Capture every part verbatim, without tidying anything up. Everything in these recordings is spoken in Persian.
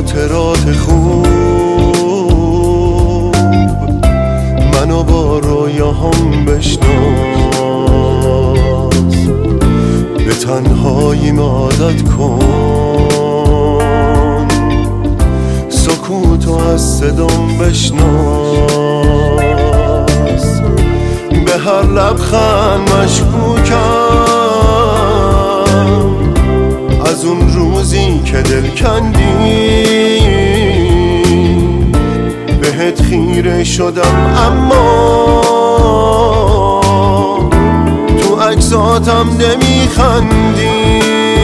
خاطرات خوب منو با رویاهام بشناس، به تنهاییم عادت کن، سکوتو از صدام بشناس. به هر لبخند مشکوکم از اون روزی که دل کندی، بهت خیره شدم اما تو عکساتم نمیخندی.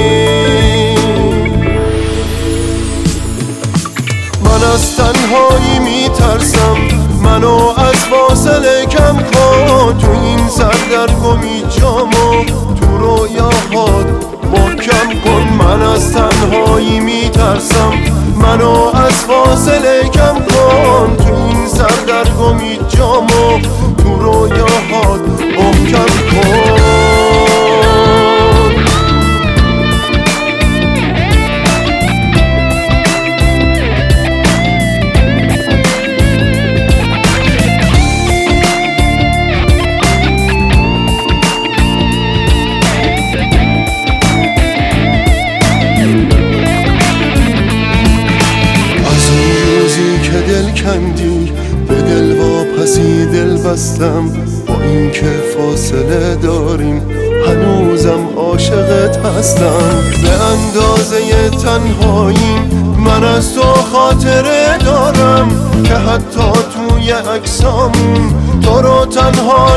من از تنهایی میترسم، منو از فاصله کم کن، تو این سردرگمی جامو تو رویاهات محکم کن. من از تنهایی میترسم، منو از فاصله کم کن، تو این سردرگمی جامو تو رویاهات محکم کن. دل کندی به دل واپسی دل بستم، با اینکه فاصله داریم هنوزم عاشقت هستم. به اندازه تنهایی من از تو خاطره دارم که حتی توی عکسامون تو رو تنها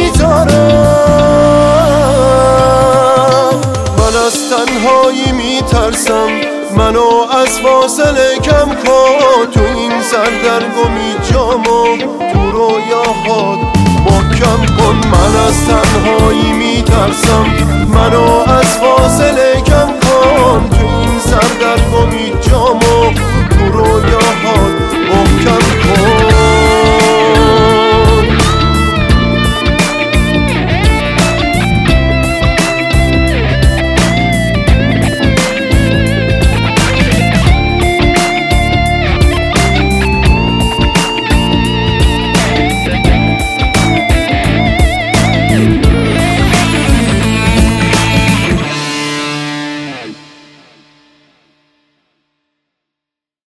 نمیذارم. من از تنهایی میترسم، منو از فاصله کم کن، تو این سردرگمی جامو تو رویاهات محکم کن. من از تنهایی میترسم، منو از فاصله کم کن، تو این سردرگمی جامو